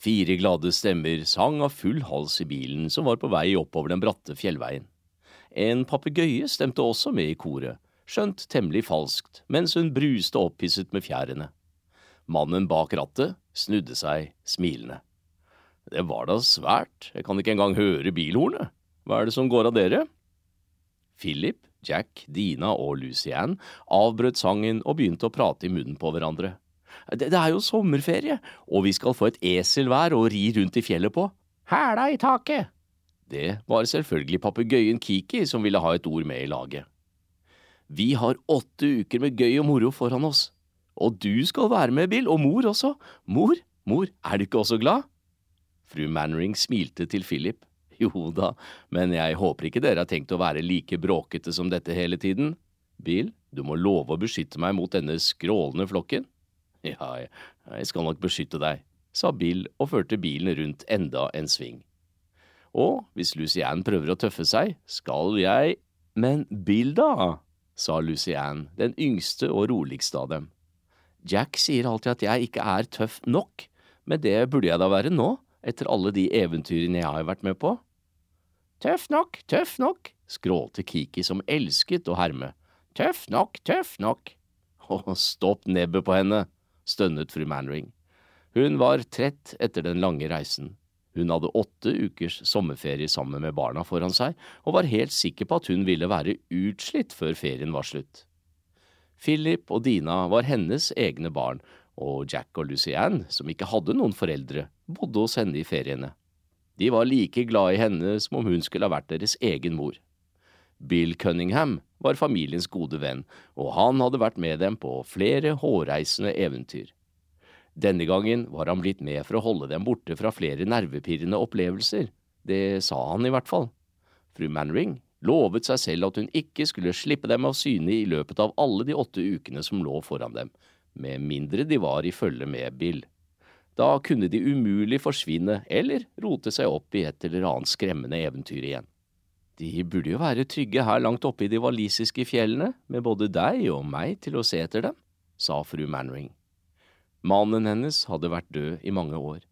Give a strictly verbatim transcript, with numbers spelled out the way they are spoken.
Fire glade stemmer sang av full hals i bilen som var på vei oppover den bratte fjellveien. En papegøye stemte også med i koret, skjønt temmelig falskt, mens hun bruste opphisset med fjærene. Mannen bak rattet snudde seg smilende. Det var da svært, jeg kan ikke engang høre bilhornet. Hva er det som går av dere? Philip, Jack, Dina og Lucianne avbrøt sangen og begynte å prate i munnen på hverandre. Det, det er jo sommerferie, og vi skal få et esel hver og ri rundt i fjellet på. Hæla i taket! Det var selvfølgelig papegøyen Kiki som ville ha et ord med i laget. Vi har åtte uker med gøy og moro foran oss. Og du skal være med, Bill, og mor også. Mor, mor, er du ikke også glad? Fru Mannering smilte til Philip. Jo da, men jeg håper ikke dere har tenkt å være like bråkete som dette hele tiden. Bill, du må love å beskytte meg mot denne skrålende flokken. Ja, jeg skal nok beskytte deg, sa Bill og førte bilen rundt enda en sving. Og hvis Lucianne prøver å tøffe seg, skal jeg… Men Bill da, sa Lucianne, den yngste og roligste av dem. Jack sier alltid at jeg ikke er tøff nok, men det burde jeg da være nå, etter alle de eventyrene jeg har vært med på. Tøff nok, tøff nok, skrålte Kiki som elsket å herme. Tøff nok, tøff nok. Åh, stopp nebbet på henne, stønnet fru Mannering. Hun var trett etter den lange reisen. Hun hadde åtte ukers sommerferie sammen med barna foran seg, og var helt sikker på at hun ville være utslitt før ferien var slutt. Philip og Dina var hennes egne barn, og Jack og Lucianne, som ikke hadde noen foreldre, bodde hos henne i feriene. De var like glad i henne som om hun skulle ha vært deres egen mor. Bill Cunningham var familiens gode venn, og han hadde vært med dem på flere hårreisende eventyr. Denne gangen var han blitt med for å holde dem borte fra flere nervepirrende opplevelser. Det sa han i hvert fall. Fru Mannering lovet seg selv at hun ikke skulle slippe dem av syne i løpet av alle de åtte ukene som lå foran dem, med mindre de var i følge med Bill. Da kunne de umulig forsvinne eller rote seg opp i et eller annet skremmende eventyr igjen. De burde jo være trygge her langt oppe i de walisiske fjellene, med både deg og meg til å se etter dem, sa fru Mannering. Mannen hennes hadde vært død i mange år,